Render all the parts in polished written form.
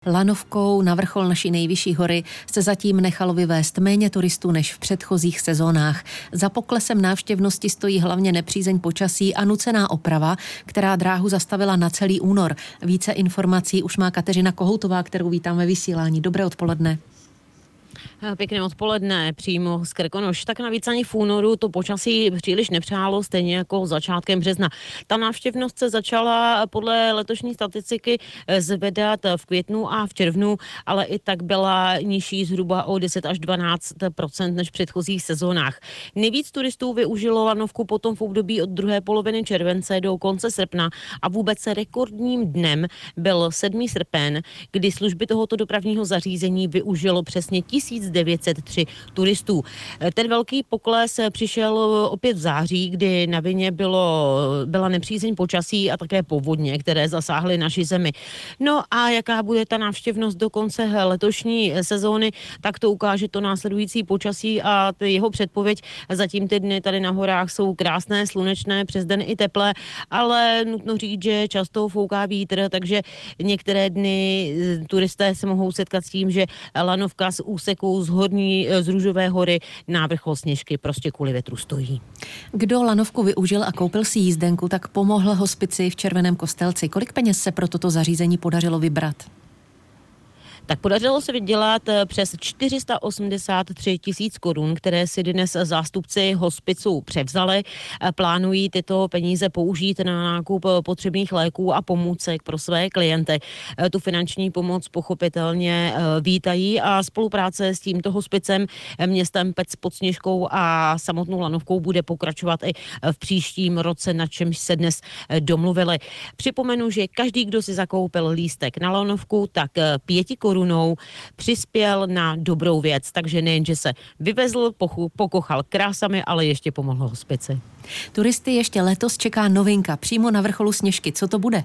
Lanovkou na vrchol naší nejvyšší hory se zatím nechalo vyvést méně turistů než v předchozích sezónách. Za poklesem návštěvnosti stojí hlavně nepřízeň počasí a nucená oprava, která dráhu zastavila na celý únor. Více informací už má Kateřina Kohoutová, kterou vítám ve vysílání. Dobré odpoledne. Pěkné odpoledne, přímo z Krkonoš. Tak navíc ani v únoru to počasí příliš nepřálo, stejně jako začátkem března. Ta návštěvnost se začala podle letošní statistiky zvedat v květnu a v červnu, ale i tak byla nižší zhruba o 10 až 12% než v předchozích sezónách. Nejvíc turistů využilo lanovku potom v období od druhé poloviny července do konce srpna a vůbec rekordním dnem byl 7. srpen, kdy služby tohoto dopravního zařízení využilo přesně 1903 turistů. Ten velký pokles přišel opět v září, kdy na vině byla nepřízeň počasí a také povodně, které zasáhly naši zemi. No a jaká bude ta návštěvnost do konce letošní sezóny, tak to ukáže to následující počasí a jeho předpověď. Zatím ty dny tady na horách jsou krásné, slunečné, přes den i teplé, ale nutno říct, že často fouká vítr, takže některé dny turisté se mohou setkat s tím, že lanovka z úseku z Růžové hory na vrchol Sněžky prostě kvůli větru stojí. Kdo lanovku využil a koupil si jízdenku, tak pomohl hospici v Červeném Kostelci. Kolik peněz se pro toto zařízení podařilo vybrat? Tak podařilo se vydělat přes 483 000 korun, které si dnes zástupci hospicu převzali. Plánují tyto peníze použít na nákup potřebných léků a pomůcek pro své klienty. Tu finanční pomoc pochopitelně vítají a spolupráce s tímto hospicem, městem Pec pod Sněžkou a samotnou lanovkou bude pokračovat i v příštím roce, na čemž se dnes domluvili. Připomenu, že každý, kdo si zakoupil lístek na lanovku, tak 5 korunou přispěl na dobrou věc. Takže nejen, že se vyvezl, pokochal krásami, ale ještě pomohl hospici. Turisty ještě letos čeká novinka přímo na vrcholu Sněžky. Co to bude?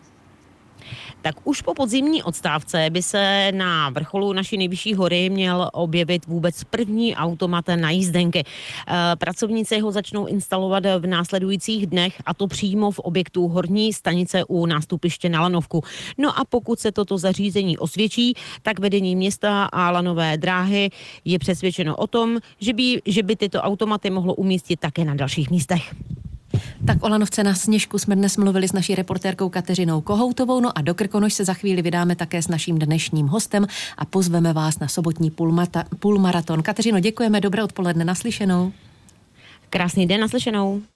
Tak už po podzimní odstávce by se na vrcholu naší nejvyšší hory měl objevit vůbec první automat na jízdenky. Pracovníci ho začnou instalovat v následujících dnech, a to přímo v objektu horní stanice u nástupiště na lanovku. No a pokud se toto zařízení osvědčí, tak vedení města a lanové dráhy je přesvědčeno o tom, že by tyto automaty mohlo umístit také na dalších místech. Tak o lanovce na Sněžku jsme dnes mluvili s naší reportérkou Kateřinou Kohoutovou, no a do Krkonoš se za chvíli vydáme také s naším dnešním hostem a pozveme vás na sobotní půlmaraton. Kateřino, děkujeme, dobré odpoledne, naslyšenou. Krásný den, naslyšenou.